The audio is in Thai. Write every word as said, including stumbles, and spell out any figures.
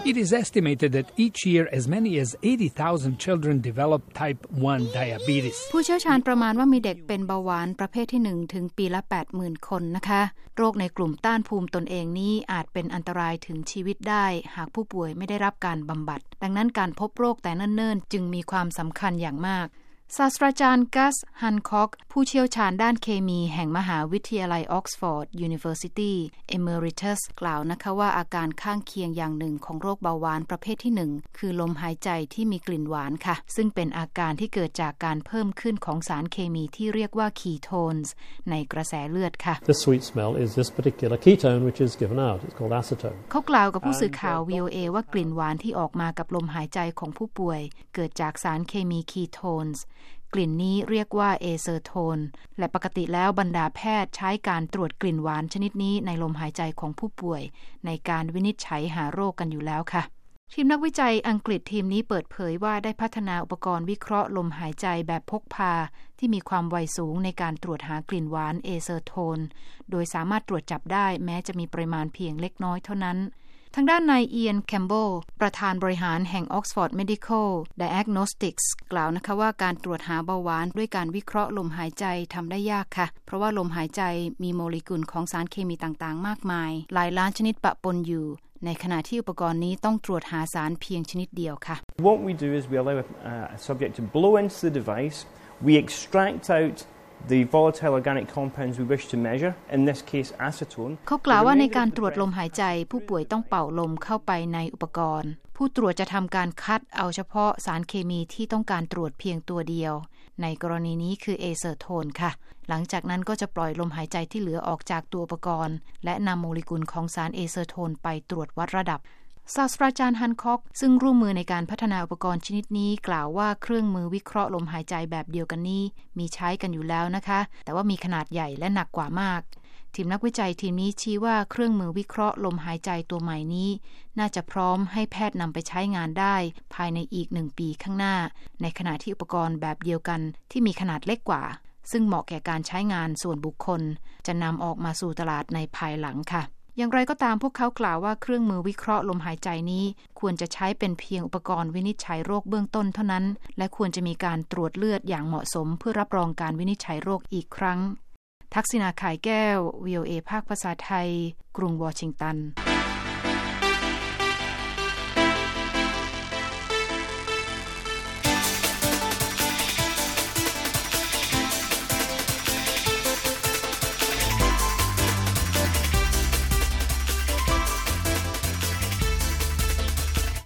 It is estimated that each year as many as eighty thousand children develop type one diabetes. ผู้เชี่ยวชาญประมาณว่ามีเด็กเป็นเบาหวานประเภทที่หนึ่งถึงปีละ แปดหมื่น คนนะคะโรคในกลุ่มต้านภูมิตนเองนี้อาจเป็นอันตรายถึงชีวิตได้หากผู้ป่วยไม่ได้รับการบำบัดดังนั้นการพบโรคแต่เนิ่นๆจึงมีความสำคัญอย่างมากศาสตราจารย์กัสฮันค็อกผู้เชี่ยวชาญด้านเคมีแห่งมหาวิทยาลัยออกซฟอร์ด University Emeritus กล่าวนะคะว่าอาการข้างเคียงอย่างหนึ่งของโรคเบาหวานประเภทที่หนึ่งคือลมหายใจที่มีกลิ่นหวานค่ะซึ่งเป็นอาการที่เกิดจากการเพิ่มขึ้นของสารเคมีที่เรียกว่า ketones ในกระแสเลือดค่ะ The sweet smell is this particular ketone which is given out. It's called acetone. เขากล่าวกับผู้สื่อข่าว วี โอ เอ ว่ากลิ่นหวานที่ออกมากับลมหายใจของผู้ป่วยเกิดจากสารเคมี ketonesกลิ่นนี้เรียกว่าเอเซอร์โทนและปกติแล้วบรรดาแพทย์ใช้การตรวจกลิ่นหวานชนิดนี้ในลมหายใจของผู้ป่วยในการวินิจฉัยหาโรคกันอยู่แล้วค่ะทีมนักวิจัยอังกฤษทีมนี้เปิดเผยว่าได้พัฒนาอุปกรณ์วิเคราะห์ลมหายใจแบบพกพาที่มีความไวสูงในการตรวจหากลิ่นหวานเอเซอร์โทนโดยสามารถตรวจจับได้แม้จะมีปริมาณเพียงเล็กน้อยเท่านั้นทางด้านนายเอียนแคมเบิลประธานบริหารแห่ง Oxford Medical Diagnostics กล่าวนะคะว่าการตรวจหาเบาหวานด้วยการวิเคราะห์ลมหายใจทำได้ยากค่ะเพราะว่าลมหายใจมีโมเลกุลของสารเคมีต่างๆมากมายหลายล้านชนิดปะปนอยู่ในขณะที่อุปกรณ์นี้ต้องตรวจหาสารเพียงชนิดเดียวค่ะ What we do is we allow a subject to blow into the device. We extract out the volatile organic compounds we wish to measure, in this case acetone. เขากล่าวว่าในการตรวจลมหายใจผู้ป่วยต้องเป่าลมเข้าไปในอุปกรณ์ผู้ตรวจจะทำการคัดเอาเฉพาะสารเคมีที่ต้องการตรวจเพียงตัวเดียวในกรณีนี้คือเอเซอร์โทนค่ะหลังจากนั้นก็จะปล่อยลมหายใจที่เหลือออกจากตัวอุปกรณ์และนำโมเลกุลของสารเอเซอร์โทนไปตรวจวัดระดับศาสตราจารย์ฮันค็อกซึ่งร่วมมือในการพัฒนาอุปกรณ์ชนิดนี้กล่าวว่าเครื่องมือวิเคราะห์ลมหายใจแบบเดียวกันนี้มีใช้กันอยู่แล้วนะคะแต่ว่ามีขนาดใหญ่และหนักกว่ามากทีมนักวิจัยทีมนี้ชี้ว่าเครื่องมือวิเคราะห์ลมหายใจตัวใหม่นี้น่าจะพร้อมให้แพทย์นำไปใช้งานได้ภายในอีกหนึ่งปีข้างหน้าในขณะที่อุปกรณ์แบบเดียวกันที่มีขนาดเล็กกว่าซึ่งเหมาะแก่การใช้งานส่วนบุคคลจะนำออกมาสู่ตลาดในภายหลังค่ะอย่างไรก็ตามพวกเขากล่าวว่าเครื่องมือวิเคราะห์ลมหายใจนี้ควรจะใช้เป็นเพียงอุปกรณ์วินิจฉัยโรคเบื้องต้นเท่านั้นและควรจะมีการตรวจเลือดอย่างเหมาะสมเพื่อรับรองการวินิจฉัยโรคอีกครั้งทักษิณา ข่ายแก้ว วี โอ เอ ภาคภาษาไทยกรุงวอชิงตัน